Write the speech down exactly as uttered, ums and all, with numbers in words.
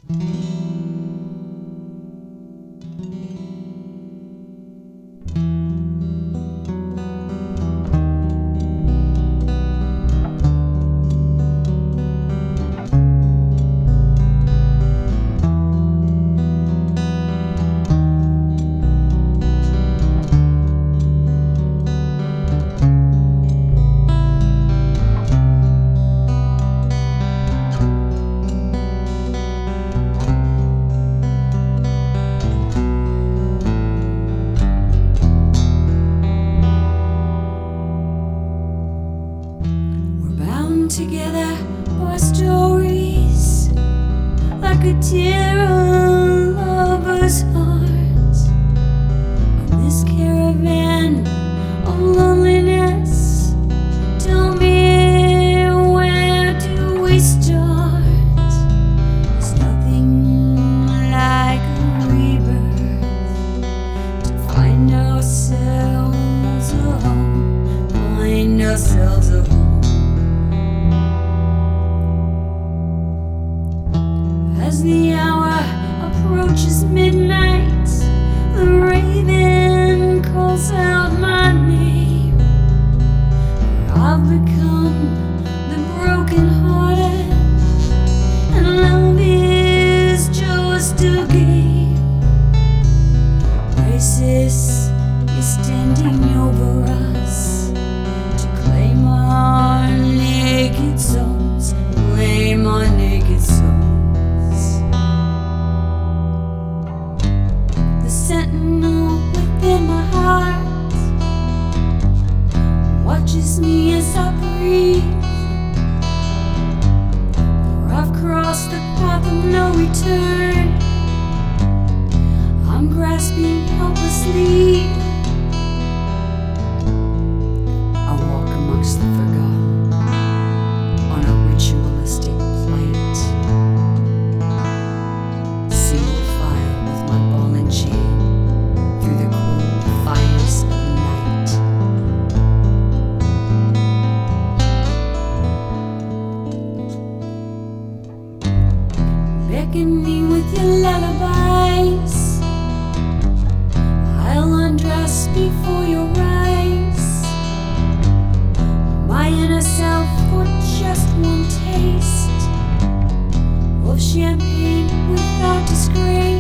Together by stories, like a tear on lovers' hearts. On this caravan of loneliness, tell me, where do we start? There's nothing like a rebirth to find ourselves a home, find ourselves a home. As the hour approaches midnight, the raven calls out my name. I've become the broken-hearted, and love is just a game. Crisis is standing over us to claim our naked souls, claim our naked souls. Sentinel within my heart watches me as I breathe, for I've crossed the path of no return. I'm grasping helplessly. I walk amongst the forgotten on a ritualistic plight, single file with my ball and chain through the cool fires of night. Beckon me with your lullabies, I'll undress before your eyes. My inner self for just one taste of champagne without disgrace.